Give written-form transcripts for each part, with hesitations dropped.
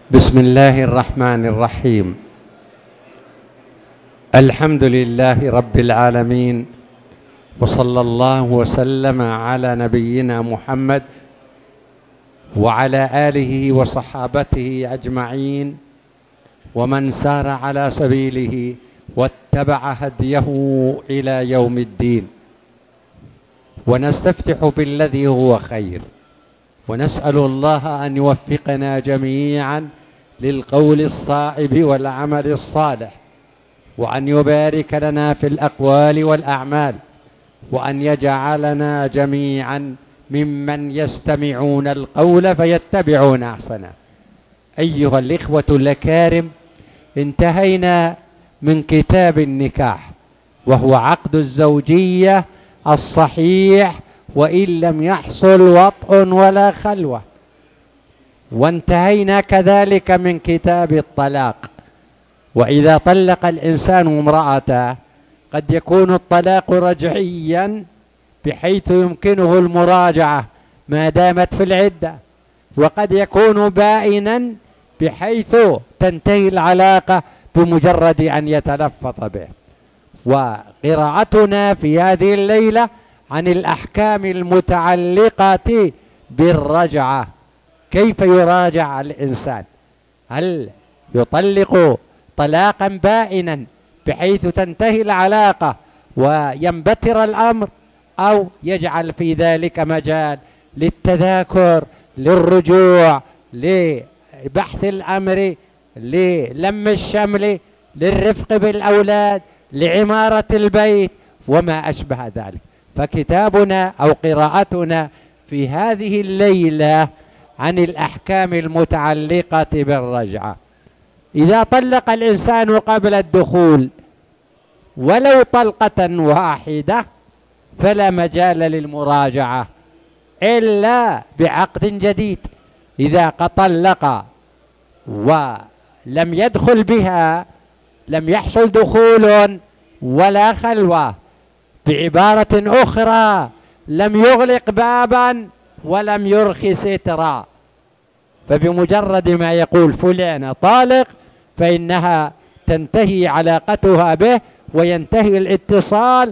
بسم الله الرحمن الرحيم. الحمد لله رب العالمين، وصلى الله وسلم على نبينا محمد وعلى آله وصحابته أجمعين، ومن سار على سبيله واتبع هديه إلى يوم الدين. ونستفتح بالذي هو خير، ونسأل الله أن يوفقنا جميعا للقول الصائب والعمل الصالح، وأن يبارك لنا في الأقوال والأعمال، وأن يجعلنا جميعا ممن يستمعون القول فيتبعون أحسنه. أيها الإخوة الأكارم، انتهينا من كتاب النكاح، وهو عقد الزوجية الصحيح وإن لم يحصل وطء ولا خلوة. وانتهينا كذلك من كتاب الطلاق، وإذا طلق الإنسان امرأته قد يكون الطلاق رجعيا بحيث يمكنه المراجعة ما دامت في العدة، وقد يكون بائنا بحيث تنتهي العلاقة بمجرد أن يتلفظ به. وقراءتنا في هذه الليلة عن الأحكام المتعلقة بالرجعة. كيف يراجع الإنسان؟ هل يطلق طلاقا بائنا بحيث تنتهي العلاقة وينبتر الأمر، أو يجعل في ذلك مجال للتذاكر، للرجوع، لبحث الأمر، للم الشمل، للرفق بالأولاد، لعمارة البيت وما أشبه ذلك؟ فكتابنا أو قراءتنا في هذه الليلة عن الأحكام المتعلقة بالرجعة. إذا طلق الإنسان قبل الدخول ولو طلقة واحدة فلا مجال للمراجعة إلا بعقد جديد. إذا طلق ولم يدخل بها لم يحصل دخول ولا خلوة، بعبارة أخرى لم يغلق بابا ولم يرخي سترا، فبمجرد ما يقول فلان طالق فإنها تنتهي علاقتها به وينتهي الاتصال،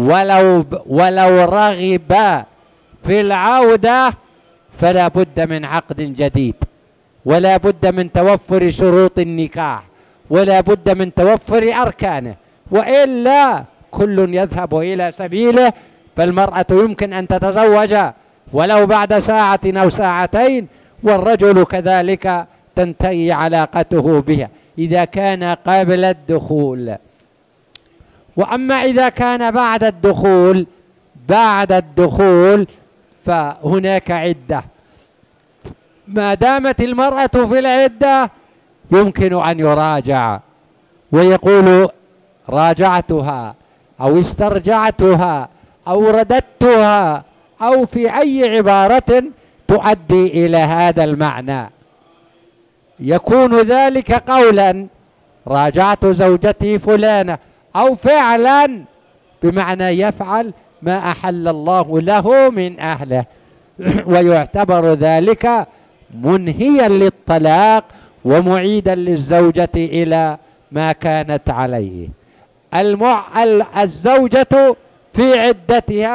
ولو رغب في العودة فلا بد من عقد جديد، ولا بد من توفر شروط النكاح، ولا بد من توفر أركانه، وإلا كل يذهب إلى سبيله. فالمرأة يمكن أن تتزوج ولو بعد ساعة أو ساعتين، والرجل كذلك تنتهي علاقته بها إذا كان قبل الدخول. وأما إذا كان بعد الدخول فهناك عدة. ما دامت المرأة في العدة يمكن أن يراجع ويقول راجعتها أو استرجعتها أو رددتها، أو في أي عبارة تؤدي إلى هذا المعنى. يكون ذلك قولا راجعت زوجتي فلانة، أو فعلا بمعنى يفعل ما أحل الله له من أهله ويعتبر ذلك منهيا للطلاق ومعيدا للزوجة إلى ما كانت عليه. الزوجة في عدتها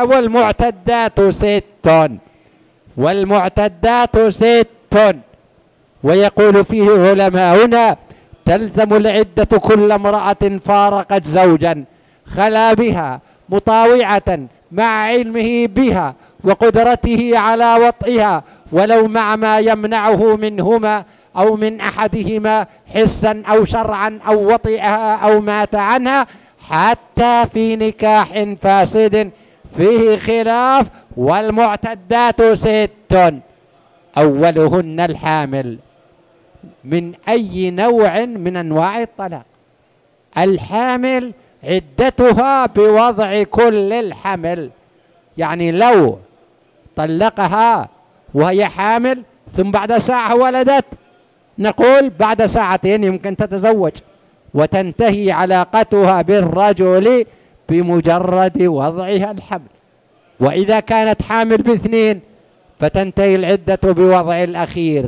والمعتدات ست، ويقول فيه علماؤنا تلزم العدة كل امرأة فارقت زوجا خلا بها مطاوعة مع علمه بها وقدرته على وطئها، ولو مع ما يمنعه منهما أو من أحدهما حسا أو شرعا أو وطئها أو مات عنها، حتى في نكاح فاسد فيه خلاف. والمعتدات ست، أولهن الحامل من أي نوع من أنواع الطلاق. الحامل عدتها بوضع كل الحمل، يعني لو طلقها وهي حامل ثم بعد ساعة ولدت، نقول بعد ساعتين يمكن تتزوج وتنتهي علاقتها بالرجل بمجرد وضعها الحمل. وإذا كانت حامل ب2 فتنتهي العدة بوضع الأخير.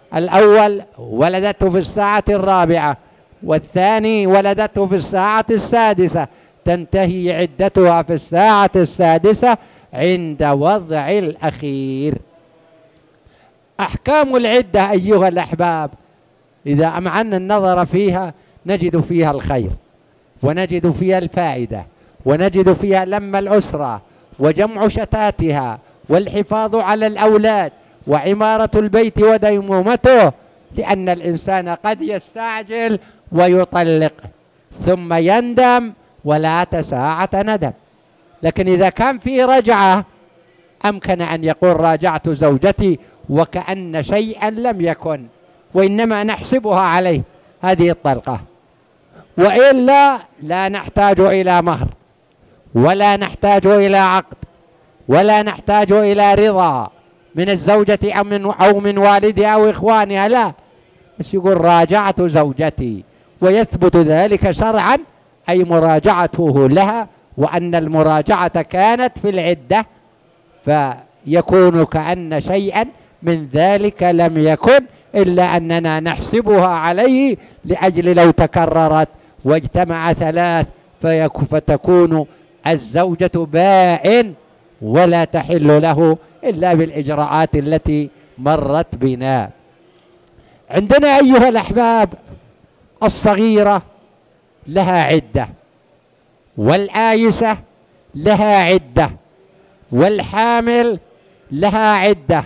الأول ولدته في الساعة الرابعة، والثاني ولدته في الساعة السادسة، تنتهي عدتها في الساعة السادسة عند وضع الأخير. أحكام العدة أيها الأحباب إذا أمعنا النظر فيها نجد فيها الخير، ونجد فيها الفائدة، ونجد فيها لم الأسرة وجمع شتاتها والحفاظ على الأولاد وعمارة البيت وديمومته، لأن الإنسان قد يستعجل ويطلق ثم يندم ولا ساعة ندم. لكن إذا كان في رجعة أمكن أن يقول راجعت زوجتي وكأن شيئا لم يكن، وإنما نحسبها عليه هذه الطلقة، وإلا لا نحتاج إلى مهر ولا نحتاج إلى عقد ولا نحتاج إلى رضا من الزوجة أو من والدها أو إخوانها، لا، بس يقول راجعت زوجتي، ويثبت ذلك شرعا أي مراجعته لها، وأن المراجعة كانت في العدة، فيكون كأن شيئا من ذلك لم يكن، إلا أننا نحسبها عليه لأجل لو تكررت واجتمع ثلاث فتكون الزوجة باء ولا تحل له إلا بالإجراءات التي مرت بنا. عندنا أيها الأحباب الصغيرة لها عدة، والآيسة لها عدة، والحامل لها عدة،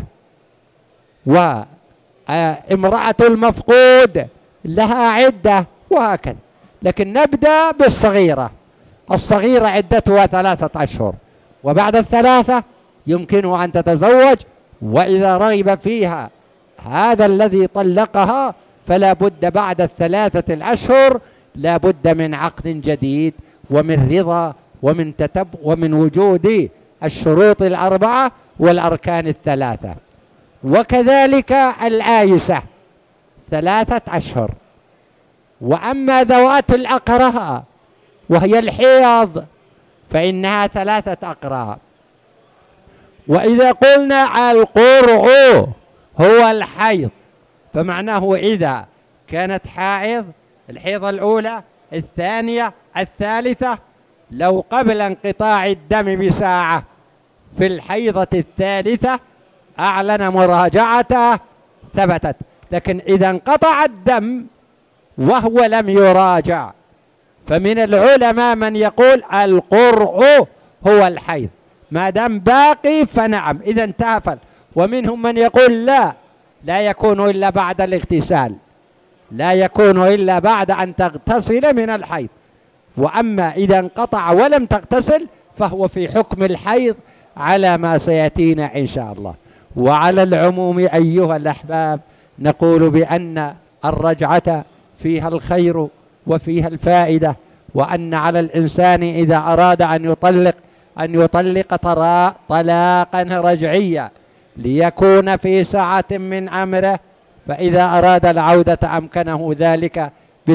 وامرأة المفقود لها عدة، وهكذا. لكن نبدأ بالصغيرة. الصغيرة عدتها 3 أشهر، وبعد الثلاثة يمكنها أن تتزوج، وإذا رغب فيها هذا الذي طلقها فلا بد بعد 3 الأشهر لا بد من عقد جديد ومن رضا ومن وجود الشروط 4 والأركان 3. وكذلك الآيسة 3 أشهر. وأما ذوات الأقرى وهي الحيض فإنها 3 أقراء. وإذا قلنا القرء هو الحيض فمعناه إذا كانت حائض، الحيضة الأولى، الثانية، الثالثة، لو قبل انقطاع الدم بساعة في الحيضة الثالثة أعلن مراجعته ثبتت. لكن إذا انقطع الدم وهو لم يراجع فمن العلماء من يقول القرء هو الحيض، ما دام باقي فنعم إذا انتهى. ومنهم من يقول لا يكون إلا بعد الاغتسال، لا يكون إلا بعد أن تغتسل من الحيض. وأما إذا انقطع ولم تغتسل فهو في حكم الحيض على ما سيأتينا إن شاء الله. وعلى العموم أيها الأحباب نقول بأن الرجعة فيها الخير وفيها الفائدة، وأن على الإنسان إذا أراد أن يطلق طلاقا رجعيا ليكون في سعة من أمره، فإذا أراد العودة أمكنه ذلك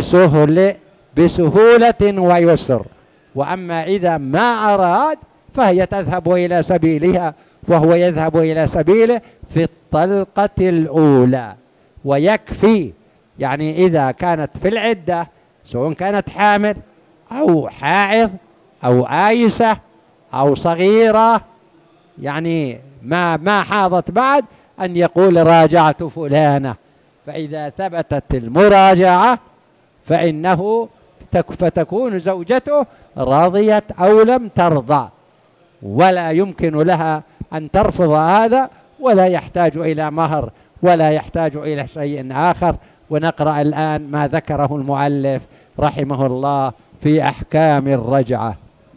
بسهولة ويسر. وأما إذا ما أراد فهي تذهب إلى سبيلها وهو يذهب إلى سبيله في الطلقة الأولى. ويكفي يعني إذا كانت في العدة سواء كانت حامل أو حائض أو آيسة أو صغيرة، يعني ما حاضت بعد، أن يقول راجعت فلانة، فإذا ثبتت المراجعة فإنه فتكون زوجته راضية أو لم ترضى، ولا يمكن لها أن ترفض هذا، ولا يحتاج إلى مهر ولا يحتاج إلى شيء آخر. ونقرأ الآن ما ذكره المؤلف رحمه الله في أحكام الرجعة.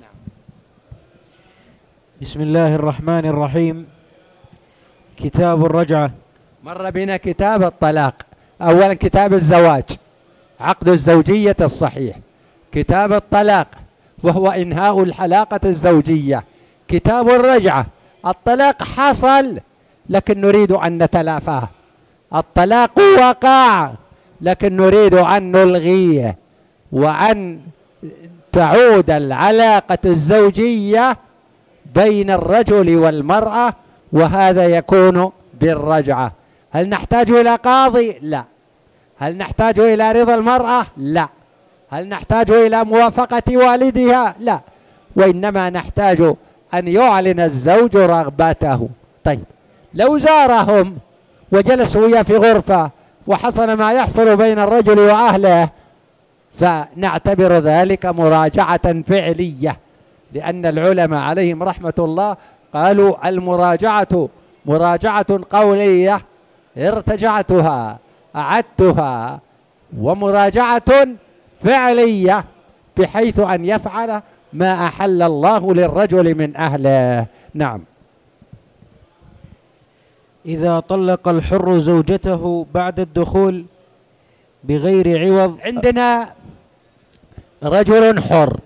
بسم الله الرحمن الرحيم. كتاب الرجعة. مر بنا كتاب الطلاق، أولا كتاب الزواج عقد الزوجية الصحيح، كتاب الطلاق وهو إنهاء الحلاقة الزوجية، كتاب الرجعة الطلاق حصل لكن نريد أن نتلافاه، الطلاق وقع لكن نريد أن نلغيه وأن تعود العلاقة الزوجية بين الرجل والمرأة، وهذا يكون بالرجعة. هل نحتاج إلى قاضي؟ لا. هل نحتاج إلى رضا المرأة؟ لا. هل نحتاج إلى موافقة والدها؟ لا. وإنما نحتاج أن يعلن الزوج رغبته. طيب لو زارهم وجلسوا وياه في غرفة وحصل ما يحصل بين الرجل وأهله، فنعتبر ذلك مراجعة فعلية، لأن العلماء عليهم رحمة الله قالوا المراجعة مراجعة قولية ارتجعتها أعدتها، ومراجعة فعلية بحيث أن يفعل ما أحل الله للرجل من أهله. نعم. إذا طلق الحر زوجته بعد الدخول بغير عوض. عندنا رجل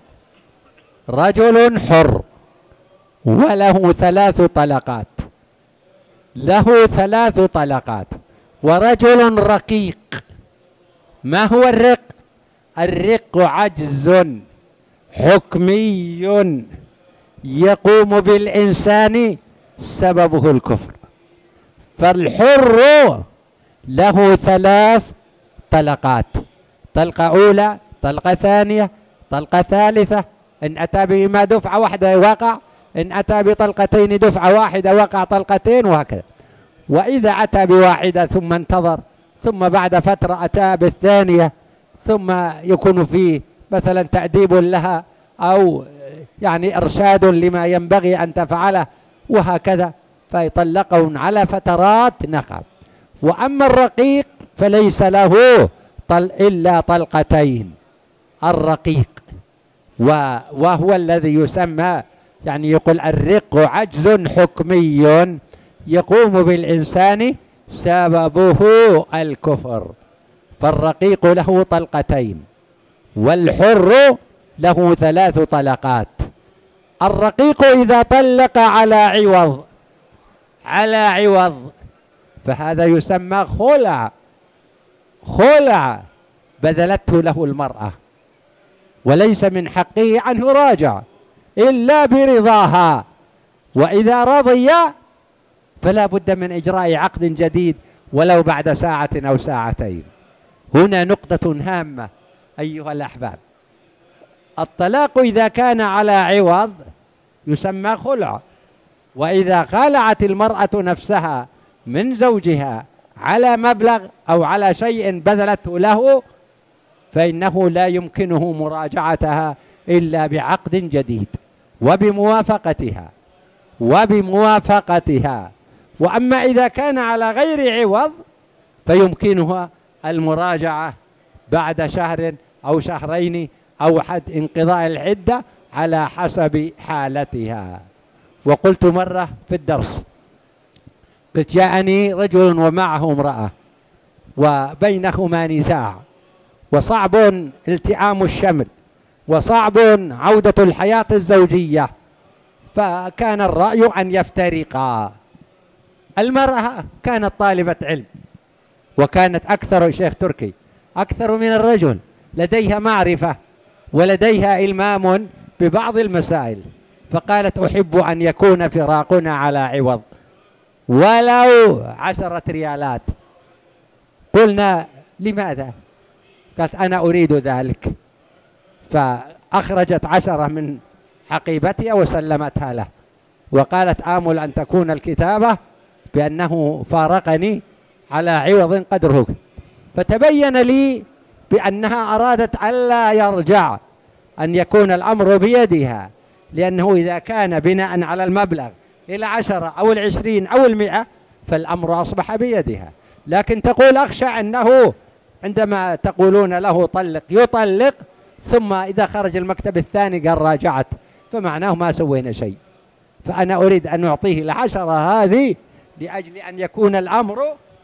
حر وله 3 طلقات، له 3 طلقات. ورجل رقيق. ما هو الرق؟ الرق عجز حكمي يقوم بالإنسان سببه الكفر. فالحر له 3 طلقات، طلقة أولى، طلقة ثانية، طلقة ثالثة. إن أتى بهما دفعة واحدة وقع، إن أتى بطلقتين دفعة واحدة وقع طلقتين، وهكذا. وإذا أتى بواحدة ثم انتظر، ثم بعد فترة أتى بالثانية، ثم يكون فيه مثلا تأديب لها أو يعني إرشاد لما ينبغي أن تفعله وهكذا، فيطلقون على فترات. نقب. وأما الرقيق فليس له إلا طلقتين. الرقيق وهو الذي يسمى يعني يقول الرق عجز حكمي يقوم بالإنسان سببه الكفر. فالرقيق له طلقتين والحر له 3 طلقات. الرقيق إذا طلق على عوض فهذا يسمى خلع بذلته له المرأة، وليس من حقه أن يراجع إلا برضاها. وإذا رضي فلا بد من إجراء عقد جديد ولو بعد ساعة أو ساعتين. هنا نقطة هامة أيها الأحباب. الطلاق إذا كان على عوض يسمى خلع، وإذا خالعت المرأة نفسها من زوجها على مبلغ أو على شيء بذلته له فإنه لا يمكنه مراجعتها إلا بعقد جديد وبموافقتها. وأما إذا كان على غير عوض فيمكنها المراجعة بعد شهر أو شهرين أو حد انقضاء العدة على حسب حالتها. وقلت مرة في الدرس، قلت جاءني رجل ومعه امرأة وبينهما نزاع وصعب التئام الشمل وصعب عودة الحياة الزوجية، فكان الرأي أن يفترقا. المرأة كانت طالبة علم وكانت أكثر شيخ تركي أكثر من الرجل، لديها معرفة ولديها إلمام ببعض المسائل، فقالت أحب أن يكون فراقنا على عوض ولو 10 ريالات. قلنا لماذا؟ قالت أنا أريد ذلك. فأخرجت 10 من حقيبتها وسلمتها له، وقالت آمل أن تكون الكتابة بأنه فارقني على عوض قدره. فتبين لي بأنها أرادت ألا يرجع، أن يكون الأمر بيدها، لأنه إذا كان بناء على المبلغ إلى 10 أو 20 أو 100 فالأمر أصبح بيدها. لكن تقول أخشى أنه عندما تقولون له طلق يطلق، ثم إذا خرج المكتب الثاني قال راجعت، فمعناه ما سوينا شيء. فأنا أريد أن نعطيه 10 هذه لأجل أن يكون الأمر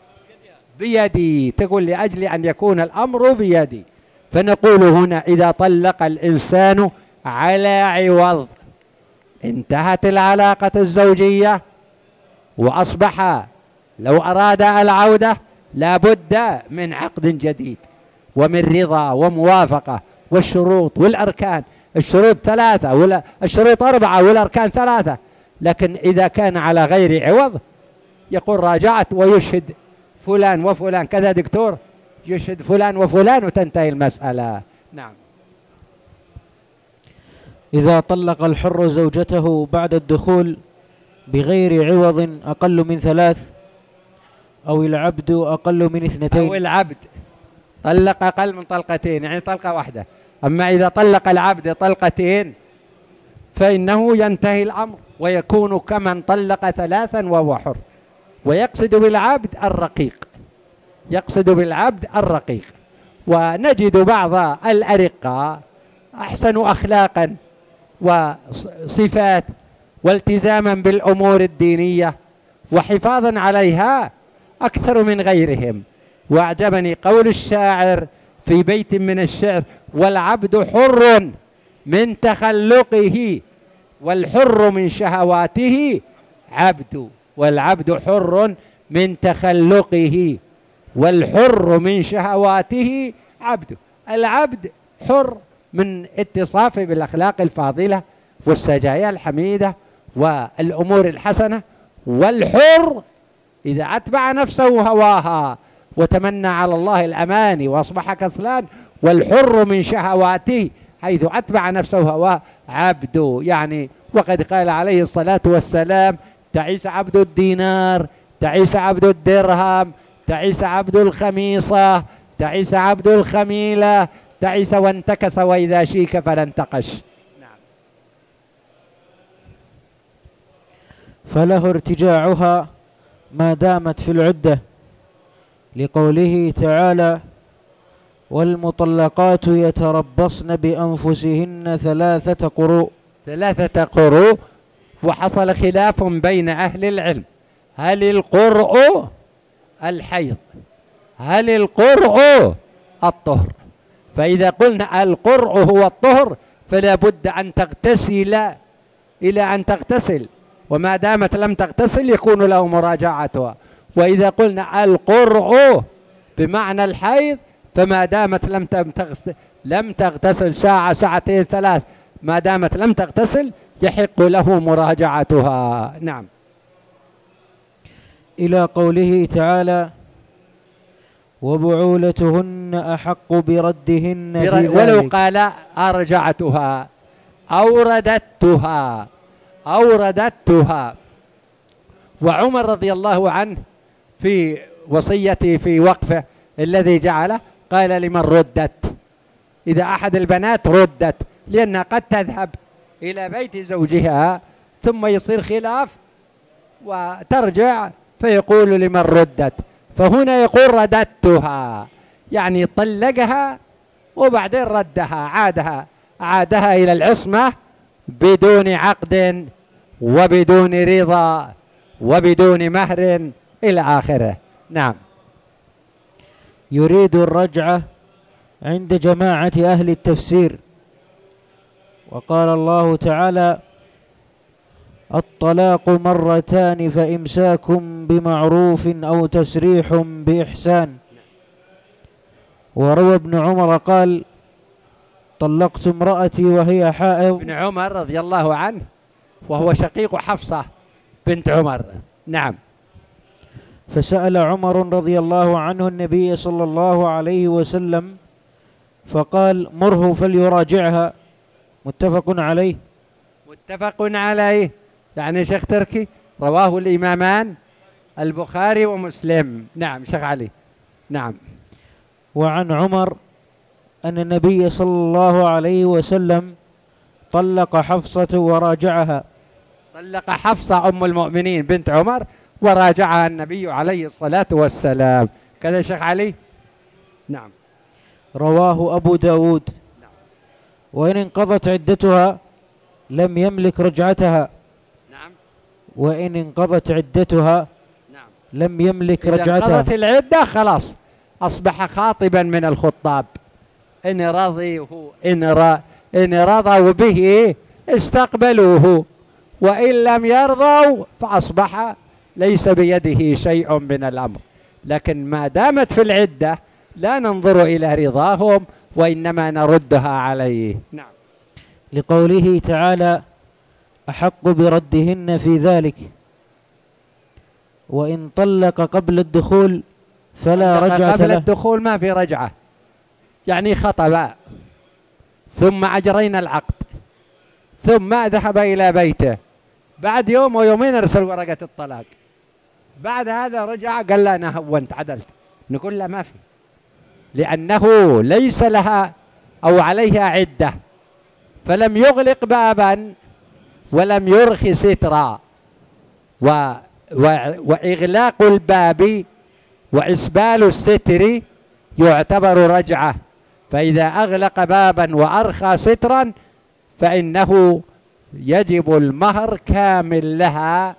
بيدي. تقول لأجل أن يكون الأمر بيدي. فنقول هنا إذا طلق الإنسان على عوض انتهت العلاقة الزوجية وأصبح لو أراد العودة لا بد من عقد جديد ومن رضا وموافقة والشروط والأركان. الشروط 3 ولا الشروط 4 والأركان 3. لكن إذا كان على غير عوض يقول راجعت ويشهد فلان وفلان كذا دكتور، يشهد فلان وفلان وتنتهي المسألة. نعم. إذا طلق الحر زوجته بعد الدخول بغير عوض أقل من 3، أو العبد أقل من 2، أو العبد طلق أقل من طلقتين يعني طلقة واحدة. أما إذا طلق العبد طلقتين فإنه ينتهي الأمر ويكون كمن طلق 3 وهو حر. ويقصد بالعبد الرقيق، يقصد بالعبد الرقيق. ونجد بعض الأرقاء أحسن أخلاقا وصفات والتزاما بالأمور الدينية وحفاظا عليها أكثر من غيرهم. وأعجبني قول الشاعر في بيت من الشعر: والعبد حر من تخلقه والحر من شهواته عبد. والعبد حر من تخلقه والحر من شهواته عبد. العبد حر من اتصافه بالأخلاق الفاضلة والسجايا الحميدة والأمور الحسنة، والحر إذا أتبع نفسه هواها وتمنى على الله الأماني وأصبح كسلان. والحر من شهواته حيث أتبع نفسه هواه عبد. يعني وقد قال عليه الصلاة والسلام: تعيس عبد الدينار، تعيس عبد الدرهم، تعيس عبد الخميصة، تعيس عبد الخميلة، تعيس وانتكس وإذا شيك فلا انتقش. نعم. فله ارتجاعها ما دامت في العدة، لقوله تعالى: والمطلقات يتربصن بأنفسهن 3 قروء. 3 قروء. وحصل خلاف بين أهل العلم: هل القرء الحيض؟ هل القرء الطهر؟ فإذا قلنا القرء هو الطهر فلا بد أن تغتسل إلى أن تغتسل، وما دامت لم تغتسل يكون له مراجعتها. وإذا قلنا القرء بمعنى الحيض فما دامت لم تغتسل ساعة، ساعتين، 3، ما دامت لم تغتسل يحق له مراجعتها. نعم. إلى قوله تعالى: وبعولتهن أحق بردهن في ذلك. ولو قال أرجعتها أو رددتها أو رددتها. وعمر رضي الله عنه في وصيته في وقفه الذي جعله قال: لمن ردت؟ إذا أحد البنات ردت، لأنها قد تذهب إلى بيت زوجها ثم يصير خلاف وترجع فيقول لمن ردت. فهنا يقول رددتها، يعني طلقها وبعدين ردها، عادها إلى العصمة بدون عقد وبدون رضا وبدون مهر إلى آخره. نعم. يريد الرجعة عند جماعة أهل التفسير. وقال الله تعالى: الطلاق 2 فإمساك بمعروف أو تسريح بإحسان. وروى ابن عمر قال: طلقت امرأتي وهي حائض. ابن عمر رضي الله عنه وهو شقيق حفصة بنت عمر. نعم. فسأل عمر رضي الله عنه النبي صلى الله عليه وسلم فقال: مره فليراجعها. متفق عليه. متفق عليه يعني شيخ تركي رواه الإمامان البخاري ومسلم. نعم شيخ علي. نعم. وعن عمر أن النبي صلى الله عليه وسلم طلق حفصة وراجعها. طلق حفصة أم المؤمنين بنت عمر وراجعها النبي عليه الصلاة والسلام. كذا شيخ علي. نعم. رواه أبو داود. نعم. وإن انقضت عدتها لم يملك رجعتها. نعم. وإن انقضت عدتها نعم لم يملك إذا رجعتها. إذا انقضت العدة خلاص أصبح خاطبا من الخطاب. إن رضوا به استقبلوه، وإن لم يرضوا فأصبح ليس بيده شيء من الأمر. لكن ما دامت في العدة لا ننظر إلى رضاهم وإنما نردها عليه. نعم. لقوله تعالى: أحق بردهن في ذلك. وإن طلق قبل الدخول فلا رجعة قبل له. الدخول ما في رجعة، يعني خطبا ثم أجرينا العقد ثم ذهب إلى بيته، بعد يوم ويومين أرسل ورقة الطلاق، بعد هذا رجع قال لا أنا هونت عدلت، نقول لا ما في، لأنه ليس لها أو عليها عدة، فلم يغلق بابا ولم يرخي سترا، وإغلاق الباب وإسبال الستر يعتبر رجعة، فإذا أغلق بابا وأرخى سترا فإنه يجب المهر كامل لها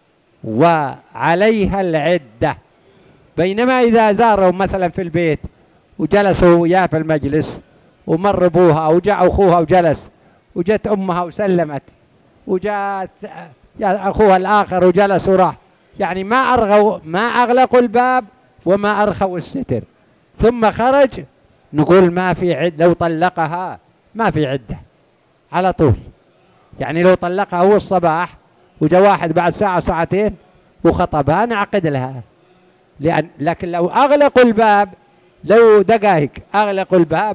وعليها العدة. بينما إذا زاروا مثلا في البيت وجلسوا وياه في المجلس ومر أبوها وجاء أخوها وجلس وجت أمها وسلمت وجاءت أخوها الآخر وجلس وراح، يعني ما أغلقوا الباب وما أرخوا الستر، ثم خرج، نقول ما في عدة. لو طلقها ما في عدة على طول، يعني لو طلقها هو الصباح وجاء واحد بعد ساعة ساعتين وخطبها نعقد لها، لكن لو أغلقوا الباب، لو دقائق أغلقوا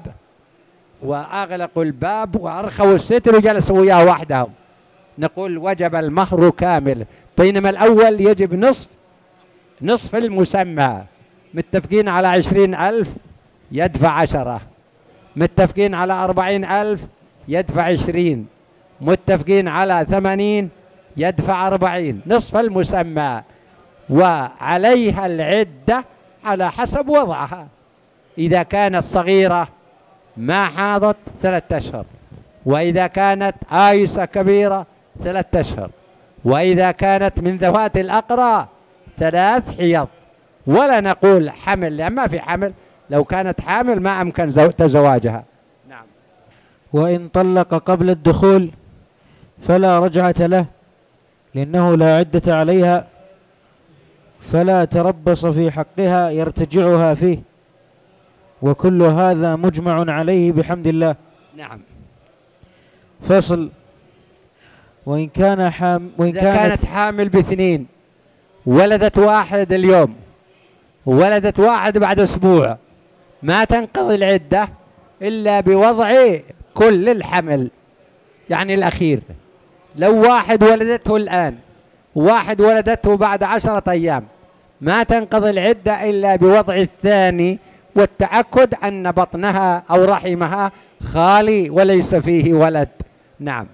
الباب وأرخوا الستر وجلسوا وياه وحدهم، نقول وجب المهر كامل. بينما الأول يجب نصف المسمى، متفقين على 20,000 يدفع 10، متفقين على 40,000 يدفع 20، متفقين على 80 يدفع 40، نصف المسمى، وعليها العدة على حسب وضعها. إذا كانت صغيرة ما حاضت 3 أشهر، وإذا كانت آيسة كبيرة 3 أشهر، وإذا كانت من ذوات الأقرى 3 حيض. ولا نقول حمل، لأن ما في حمل، لو كانت حامل ما أمكن تزواجها. نعم. وإن طلق قبل الدخول فلا رجعة له، لأنه لا عدة عليها، فلا تربص في حقها يرتجعها فيه، وكل هذا مجمع عليه بحمد الله. نعم. فصل. وإن كانت حامل ب2، ولدت واحد اليوم وولدت واحد بعد أسبوع، ما تنقضي العدة إلا بوضع كل الحمل، يعني الأخير. لو واحد ولدته الآن واحد ولدته بعد 10 أيام، ما تنقضي العدة إلا بوضع الثاني والتأكد أن بطنها أو رحمها خالي وليس فيه ولد. نعم.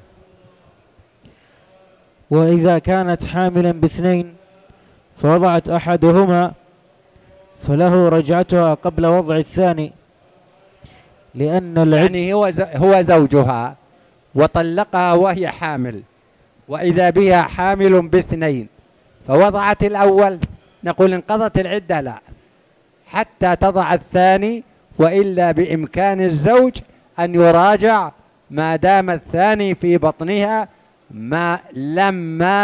وإذا كانت حاملا ب2 فوضعت أحدهما فله رجعتها قبل وضع الثاني، لأن يعني هو زوجها وطلقها وهي حامل، وإذا بها حامل ب2 فوضعت الأول، نقول انقضت العدة؟ لا، حتى تضع الثاني، وإلا بإمكان الزوج أن يراجع ما دام الثاني في بطنها لما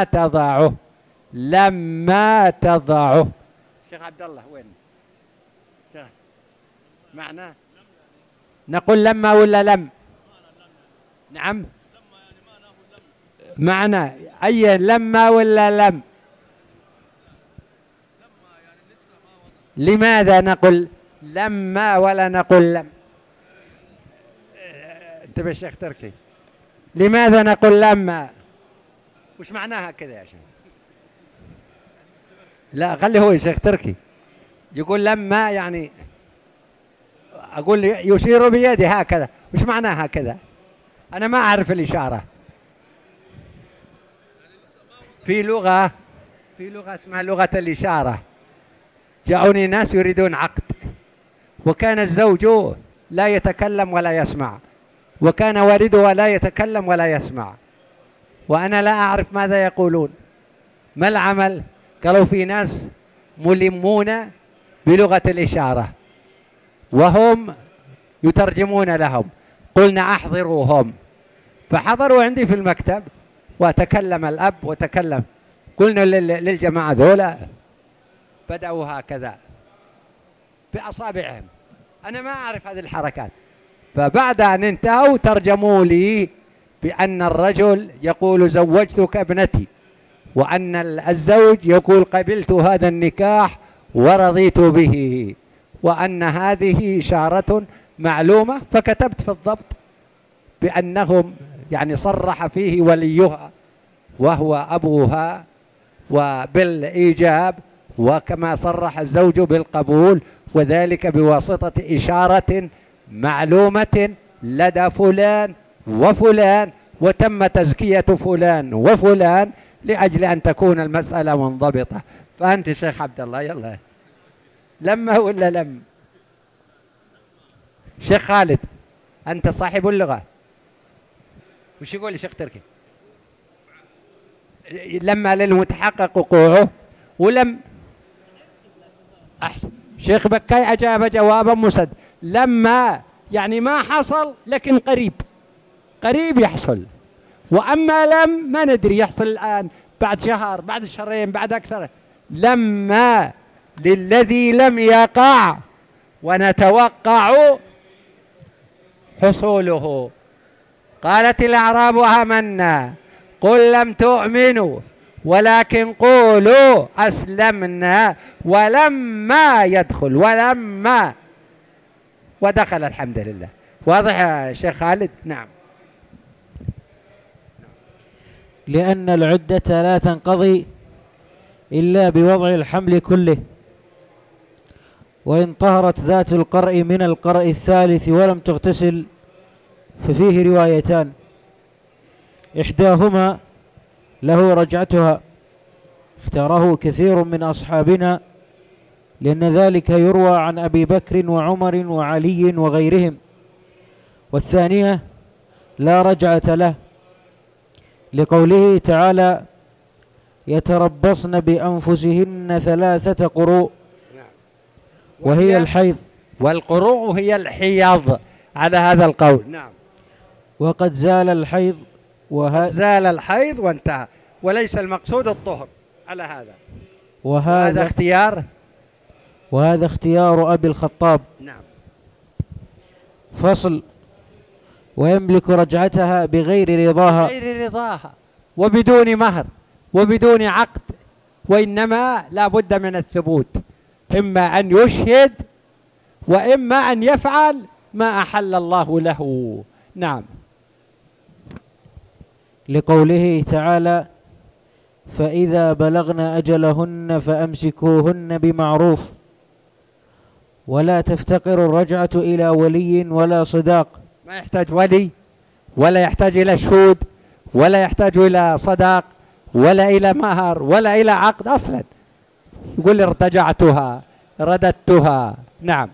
تضعه. شيخ عبد الله وين معناه؟ نقول لما ولا لم؟ نعم. معنى أي لما ولا لم؟ لماذا نقول لما ولا نقول لم؟ انتبه الشيخ تركي، لماذا نقول لما؟ وش معناها كذا يا شيخ؟ لا خلي هو الشيخ تركي يقول لما، يعني أقول يشير بيده هكذا، وش معناها كذا؟ أنا ما أعرف الإشارة. في لغة اسمها لغة الإشارة، جاءوني ناس يريدون عقد، وكان الزوج لا يتكلم ولا يسمع، وكان والده لا يتكلم ولا يسمع، وأنا لا أعرف ماذا يقولون. ما العمل؟ قالوا في ناس ملمون بلغة الإشارة وهم يترجمون لهم، قلنا أحضروهم، فحضروا عندي في المكتب وتكلم الأب وتكلم، قلنا للجماعة ذولا بدأوا هكذا بأصابعهم، أنا ما أعرف هذه الحركات. فبعد أن انتهوا ترجموا لي بأن الرجل يقول زوجتك ابنتي، وأن الزوج يقول قبلت هذا النكاح ورضيت به، وأن هذه إشارة معلومة، فكتبت في الضبط بأنهم يعني صرح فيه وليها وهو أبوها وبالإيجاب، وكما صرح الزوج بالقبول، وذلك بواسطة إشارة معلومة لدى فلان وفلان، وتم تزكية فلان وفلان لأجل أن تكون المسألة منضبطة. فأنت شيخ عبد الله يلا لما ولا لم؟ شيخ خالد أنت صاحب اللغة، وش يقول لي شيخ تركي؟ لما للمتحقق وقوعه ولم. أحسن. شيخ بكاي أجاب جوابا مسد، لما يعني ما حصل لكن قريب، قريب يحصل. وأما لم ما ندري يحصل الآن بعد شهر بعد شهرين بعد أكثر. لما للذي لم يقع ونتوقع حصوله. قالت الأعراب آمنا قل لم تؤمنوا ولكن قولوا أسلمنا ولما يدخل، ولما ودخل الحمد لله. واضح يا شيخ خالد؟ نعم. لأن العدة لا تنقضي إلا بوضع الحمل كله، وإن طهرت ذات القرء من القرء الثالث ولم تغتسل ففيه روايتان، إحداهما له رجعتها، اختاره كثير من أصحابنا لأن ذلك يروى عن أبي بكر وعمر وعلي وغيرهم، والثانية لا رجعة له لقوله تعالى يتربصن بأنفسهن 3 قروء وهي الحيض، والقروء هي الحيض على هذا القول. نعم. وقد زال الحيض زال الحيض وانتهى، وليس المقصود الطهر على هذا. وهذا اختيار أبي الخطاب. نعم. فصل. ويملك رجعتها بغير رضاها وبدون مهر وبدون عقد، وإنما لا بد من الثبوت، إما أن يشهد وإما أن يفعل ما أحل الله له. نعم. لقوله تعالى فإذا بلغن أجلهن فأمسكوهن بمعروف، ولا تفتقر الرجعة إلى ولي ولا صداق. ما يحتاج ولي ولا يحتاج إلى شهود ولا يحتاج إلى صداق ولا إلى مهر ولا إلى عقد أصلا. يقول ارتجعتها رددتها. نعم.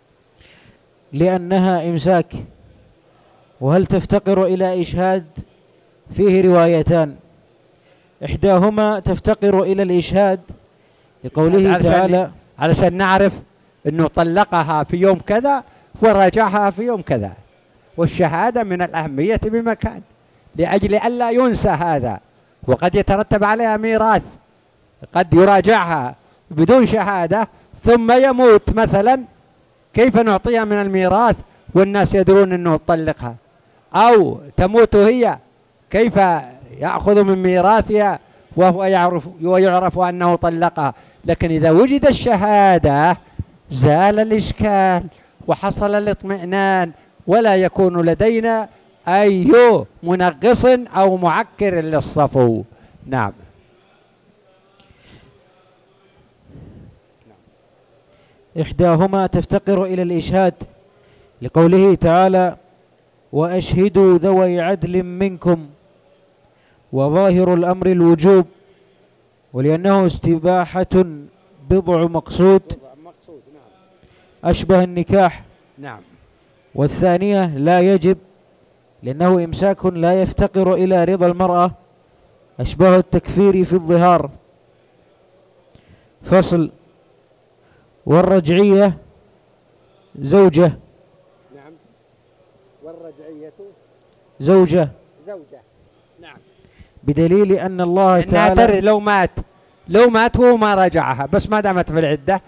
لأنها إمساك. وهل تفتقر إلى إشهاد؟ فيه روايتان، إحداهما تفتقر إلى الإشهاد لقوله تعالى علشان نعرف أنه طلقها في يوم كذا وراجعها في يوم كذا، والشهادة من الأهمية بمكان لأجل ألا ينسى هذا، وقد يترتب عليها ميراث، قد يراجعها بدون شهادة ثم يموت مثلا، كيف نعطيها من الميراث والناس يدرون أنه طلقها؟ أو تموت هي، كيف يأخذ من ميراثها وهو يعرف أنه طلقها؟ لكن إذا وجد الشهادة زال الإشكال وحصل الاطمئنان، ولا يكون لدينا أي منغص أو معكر للصفو. نعم. إحداهما تفتقر إلى الإشهاد لقوله تعالى وأشهدوا ذوي عدل منكم، وظاهر الأمر الوجوب، ولأنه استباحة بضع مقصود أشبه النكاح. نعم. والثانية لا يجب لأنه إمساك لا يفتقر إلى رضا المرأة أشبه التكفير في الظهار. فصل. والرجعية زوجة. نعم. والرجعية زوجة. نعم. بدليل أن الله تعالى لو مات وهو ما رجعها، بس ما دامت في العدة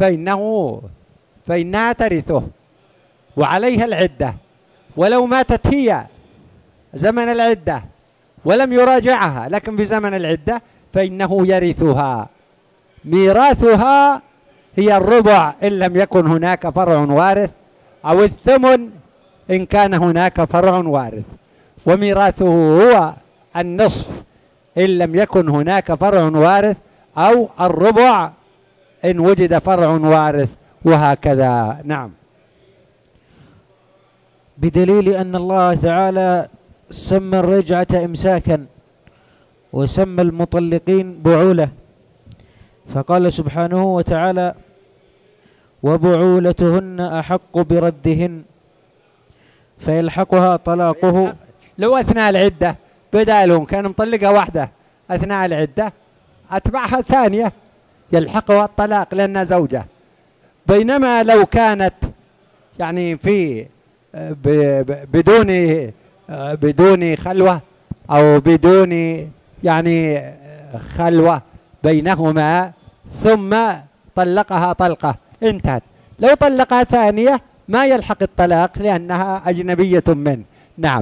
فإنها ترثه وعليها العدة. ولو ماتت هي زمن العدة ولم يراجعها لكن في زمن العدة فإنه يرثها، ميراثها هي الربع إن لم يكن هناك فرع وارث، أو الثمن إن كان هناك فرع وارث. وميراثه هو النصف إن لم يكن هناك فرع وارث، أو الربع إن وجد فرع وارث، وهكذا. نعم. بدليل أن الله تعالى سمى الرجعة إمساكا وسمى المطلقين بعولة، فقال سبحانه وتعالى: وبعولتهن أحق بردهن فيلحقها طلاقه. لو أثناء العدة بدالهم كان مطلقة واحدة، أثناء العدة أتبعها ثانية يلحقها الطلاق لأنها زوجة. بينما لو كانت يعني في بدون خلوة، أو بدون يعني خلوة بينهما، ثم طلقها طلقة انتهت. لو طلقها ثانية ما يلحق الطلاق لأنها أجنبية منه. نعم.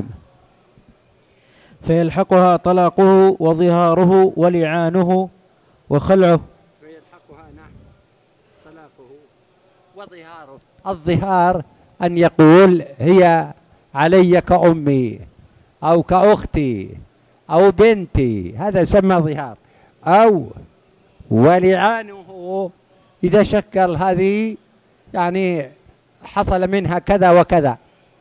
فيلحقها طلاقه وظهاره ولعانه وخلعه. فيلحقها نعم طلاقه وظهاره. الظهار أن يقول هي علي كأمي أو كأختي أو بنتي، هذا يسمى ظهار. أو ولعانه إذا شكل هذه يعني حصل منها كذا وكذا،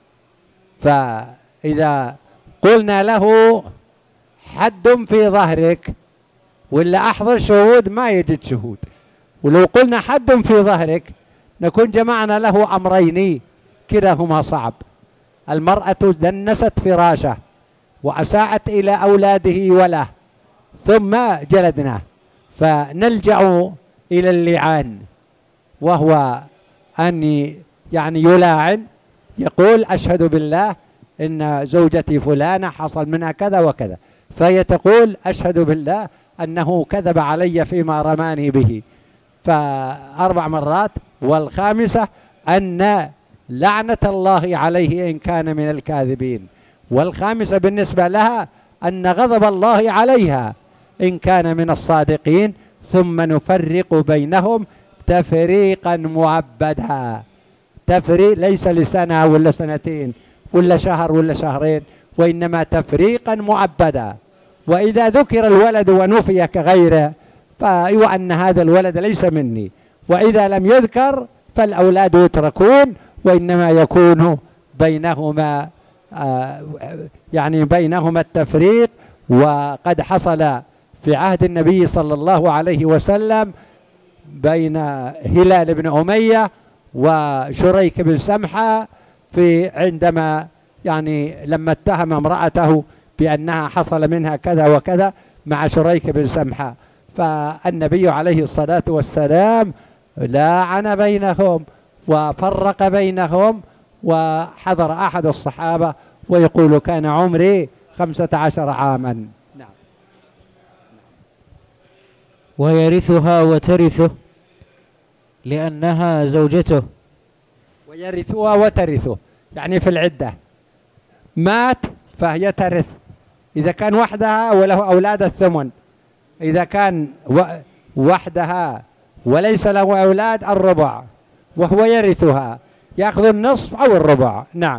فإذا قلنا له حد في ظهرك ولا أحضر شهود ما يجد شهود، ولو قلنا حد في ظهرك نكون جمعنا له أمرين كلاهما صعب. المرأة دنست فراشه وأساءت إلى أولاده وله ثم جلدناه، فنلجأ إلى اللعان، وهو أن يعني يلاعن، يقول أشهد بالله إن زوجتي فلانة حصل منها كذا وكذا، فهي تقول أشهد بالله أنه كذب علي فيما رماني به، 4 مرات. والخامسة أن لعنة الله عليه إن كان من الكاذبين. والخامسة بالنسبة لها أن غضب الله عليها إن كان من الصادقين. ثم نفرق بينهم تفريقا مؤبدا. تفريق ليس لسنة ولا سنتين ولا شهر ولا شهرين، وإنما تفريقا مؤبدا. وإذا ذكر الولد ونفي كغيره فأن هذا الولد ليس مني، وإذا لم يذكر فالأولاد يتركون، وإنما يكون بينهما يعني بينهما التفريق. وقد حصل في عهد النبي صلى الله عليه وسلم بين هلال بن أمية وشريك بن سمحة في عندما يعني لما اتهم امرأته بأنها حصل منها كذا وكذا مع شريك بن سمحة، فالنبي عليه الصلاة والسلام لاعن بينهم وفرق بينهم. وحضر أحد الصحابة ويقول كان عمري 15 عاما. نعم. ويرثها وترثه لأنها زوجته. ويرثها وترثه يعني في العدة مات فهي ترث، إذا كان وحدها وله أولاد الثمن، إذا كان وحدها وليس له أولاد الربع، وهو يرثها يأخذ النصف أو الربع. نعم.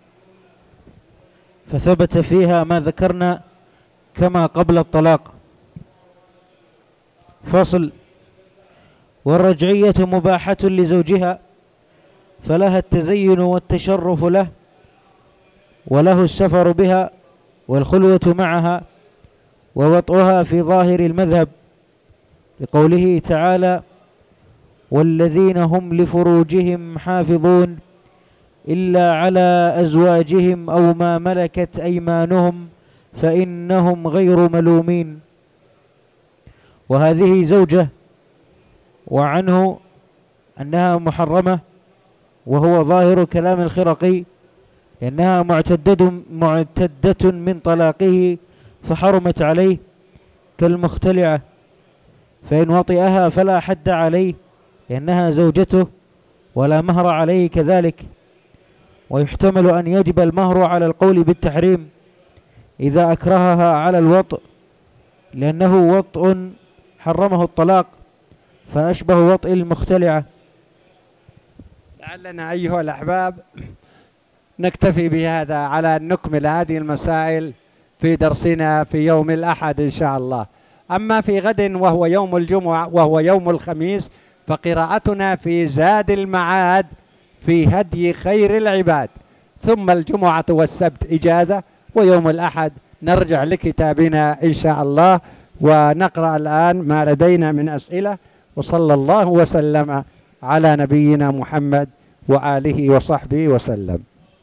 فثبت فيها ما ذكرنا كما قبل الطلاق. فصل: والرجعية مباحة لزوجها، فلها التزين والتشرف له، وله السفر بها والخلوة معها ووطئها في ظاهر المذهب، لقوله تعالى: والذين هم لفروجهم حافظون إلا على أزواجهم أو ما ملكت أيمانهم فإنهم غير ملومين. وهذه زوجة، وعنه أنها محرمة، وهو ظاهر كلام الخرقي، لأنها معتدة من طلاقه فحرمت عليه كالمختلعة، فإن وطئها فلا حد عليه لأنها زوجته، ولا مهر عليه كذلك. ويحتمل أن يجب المهر على القول بالتحريم إذا أكرهها على الوطء، لأنه وطء حرمه الطلاق، فأشبه وطئ المختلعة. لعلنا أيها الأحباب نكتفي بهذا على أن نكمل هذه المسائل في درسنا في يوم الأحد إن شاء الله. أما في غد وهو يوم الجمعة وهو يوم الخميس فقراءتنا في زاد المعاد في هدي خير العباد، ثم الجمعة والسبت إجازة، ويوم الأحد نرجع لكتابنا إن شاء الله. ونقرأ الآن ما لدينا من أسئلة، وصلى الله وسلم على نبينا محمد وآله وصحبه وسلم.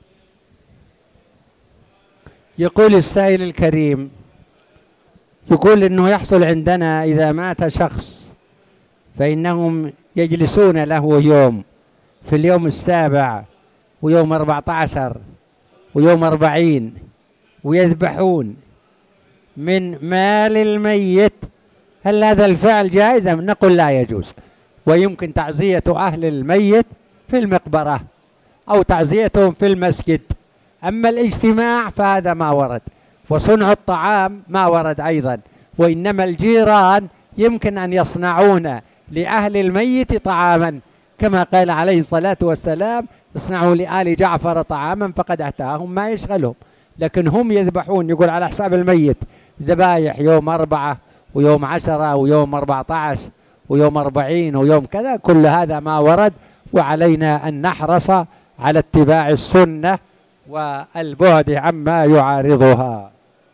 يقول السائل الكريم، يقول إنه يحصل عندنا إذا مات شخص فإنهم يجلسون له يوم، في اليوم 7 ويوم 14 ويوم 40 ويذبحون من مال الميت، هل هذا الفعل جائز؟ نقول لا يجوز، ويمكن تعزية أهل الميت في المقبرة أو تعزيتهم في المسجد. أما الاجتماع فهذا ما ورد، وصنع الطعام ما ورد أيضا، وإنما الجيران يمكن أن يصنعون لأهل الميت طعاما، كما قال عليه الصلاة والسلام: اصنعوا لآل جعفر طعاما فقد أتاهم ما يشغلهم. لكن هم يذبحون، يقول على حساب الميت ذبايح يوم 4 ويوم 10 ويوم 14 ويوم 40 ويوم كذا، كل هذا ما ورد، وعلينا أن نحرص على اتباع السنة والبعد عما يعارضها.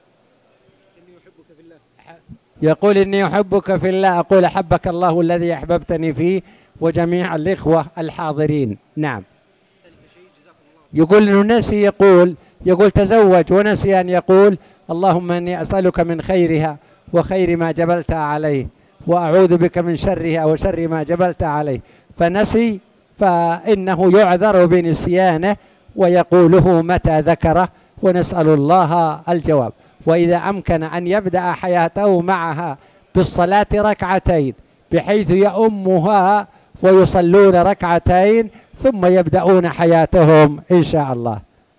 يقول إني أحبك في الله، أقول أحبك الله الذي أحببتني فيه وجميع الإخوة الحاضرين. نعم. يقول إنه نسي يقول تزوج ونسي أن يقول اللهم إني أسألك من خيرها وخير ما جبلتها عليه، وأعوذ بك من شرها وشر ما جبلتها عليه، فنسي، فإنه يعذر بنسيانه ويقوله متى ذكره، ونسأل الله الجواب. وإذا أمكن أن يبدأ حياته معها بالصلاة ركعتين بحيث يؤمها ويصلون ركعتين ثم يبدأون حياتهم إن شاء الله.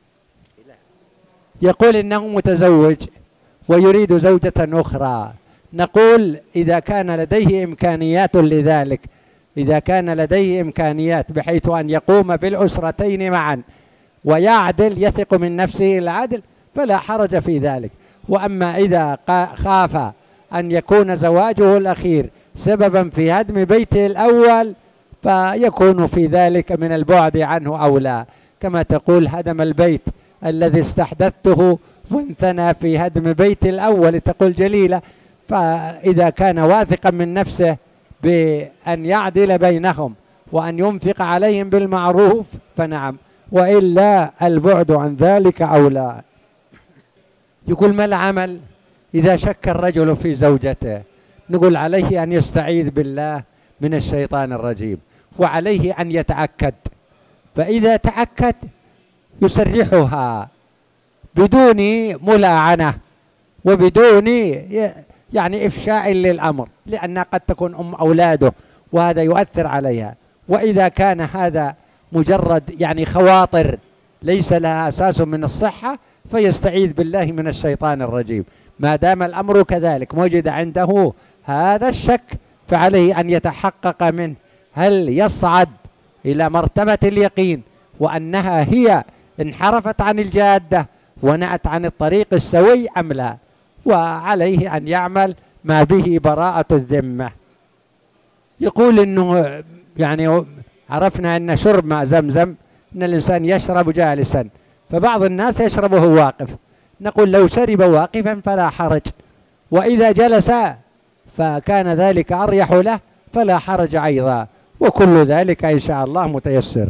يقول إنه متزوج ويريد زوجة أخرى، نقول إذا كان لديه إمكانيات لذلك، إذا كان لديه إمكانيات بحيث أن يقوم بالأسرتين معا ويعدل، يثق من نفسه العدل، فلا حرج في ذلك. وأما إذا خاف أن يكون زواجه الأخير سببا في هدم بيته الأول فيكون في ذلك من البعد عنه أولى، كما تقول هدم البيت الذي استحدثته وانثنى في هدم بيت الأول، تقول جليلة. فإذا كان واثقا من نفسه بأن يعدل بينهم وأن ينفق عليهم بالمعروف فنعم، وإلا البعد عن ذلك أولى. يقول ما العمل إذا شك الرجل في زوجته؟ نقول عليه أن يستعيذ بالله من الشيطان الرجيم، وعليه أن يتأكد، فإذا تأكد يسرحها بدون ملاعنة وبدون يعني إفشاء للأمر، لأنها قد تكون أم أولاده وهذا يؤثر عليها. وإذا كان هذا مجرد يعني خواطر ليس لها أساس من الصحة فيستعيذ بالله من الشيطان الرجيم. ما دام الأمر كذلك وجد عنده هذا الشك فعليه أن يتحقق منه هل يصعد إلى مرتبة اليقين وأنها هي انحرفت عن الجادة ونأت عن الطريق السوي أم لا، وعليه أن يعمل ما به براءة الذمة. يقول إنه يعني عرفنا أن شرب ماء زمزم أن الإنسان يشرب جالسا، فبعض الناس يشربه واقف، نقول لو شرب واقفا فلا حرج، وإذا جلس فكان ذلك أريح له فلا حرج أيضا، وكل ذلك إن شاء الله متيسر.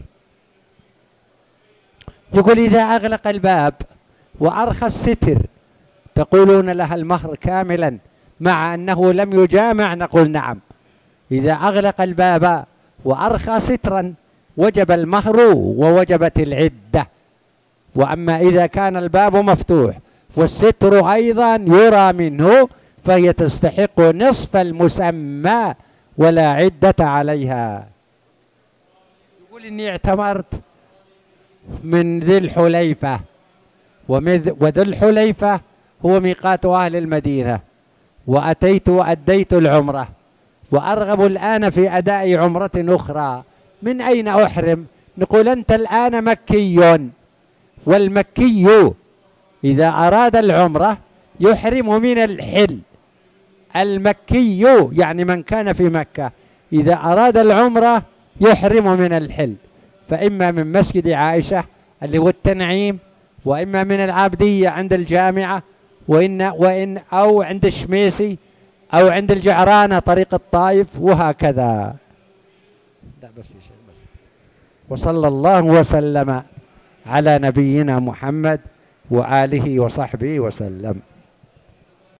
يقول إذا أغلق الباب وأرخى الستر تقولون لها المهر كاملا مع أنه لم يجامع؟ نقول نعم، إذا أغلق الباب وأرخى سترا وجب المهر ووجبت العدة. وأما إذا كان الباب مفتوح والستر أيضا يرى منه فهي تستحق نصف المسمى ولا عدة عليها. يقول إني اعتمرت من ذي الحليفة، وذي الحليفة هو ميقات أهل المدينة، وأتيت وأديت العمرة، وأرغب الآن في أداء عمرة أخرى، من أين أحرم؟ نقول أنت الآن مكي، والمكي إذا أراد العمرة يحرم من الحل. المكي يعني من كان في مكة إذا أراد العمرة يحرم من الحل، فإما من مسجد عائشة اللي هو التنعيم، وإما من العابدية عند الجامعة، وإن أو عند الشميسي، أو عند الجعرانة طريق الطائف، وهكذا. لا بس يا شيخ بس. وصلى الله وسلم على نبينا محمد وآله وصحبه وسلم.